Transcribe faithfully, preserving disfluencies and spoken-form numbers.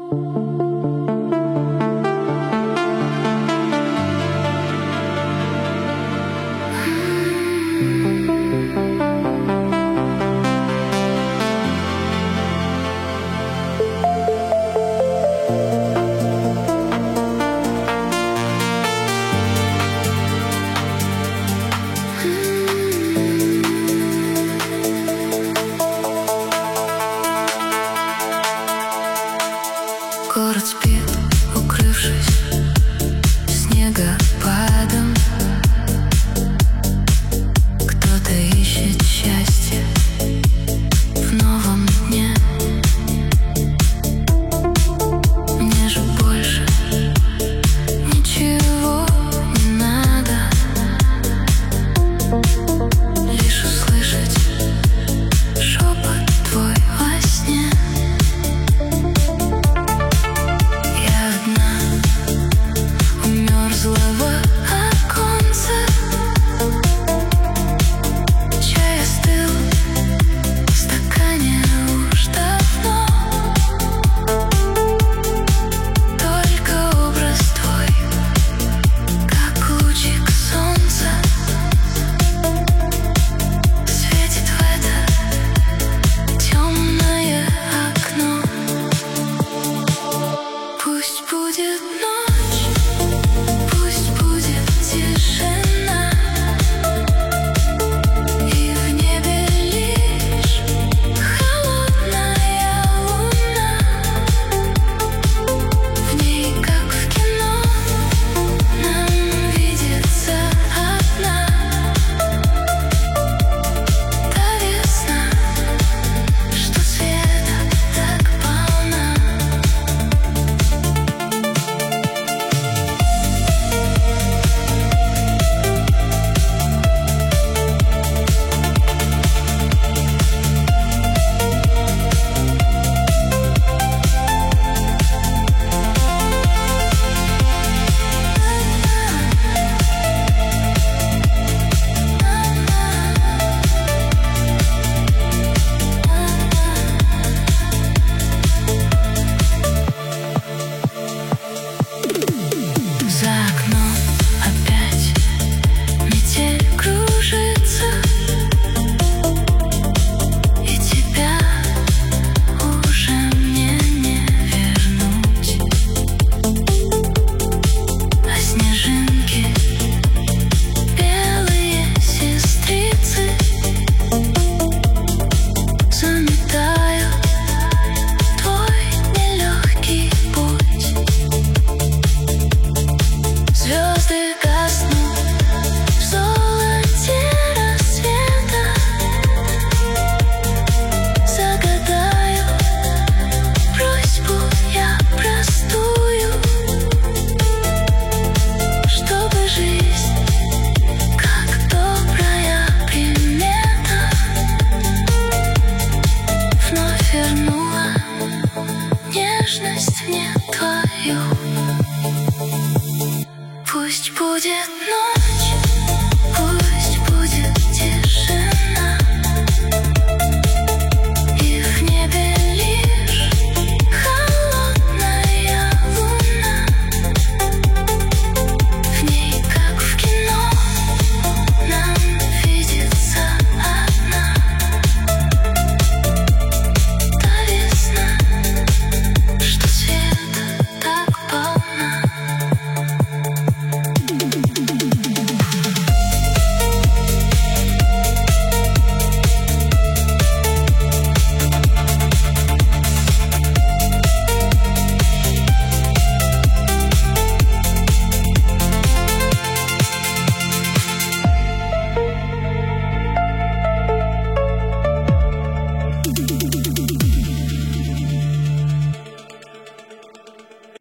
Город спит, укрывшись снегопадом. Кто-то ищет счастье в новом дне. Мне же больше ничего не надо, лишь услышать шепот твой во сне. Пусть будет ночь, пусть будет тишина, и в небе лишь холодная луна. В ней, как в кино, нам видится одна та весна, что света так полна. За окном опять метель кружится, и тебя уже мне не вернуть. А снежинки, белые сестрицы, заметают твой нелегкий путь. Звезды гаснут в золоте рассвета, загадаю просьбу я простую, чтобы жизнь, как добрая примета, вновь вернула нежность мне твою.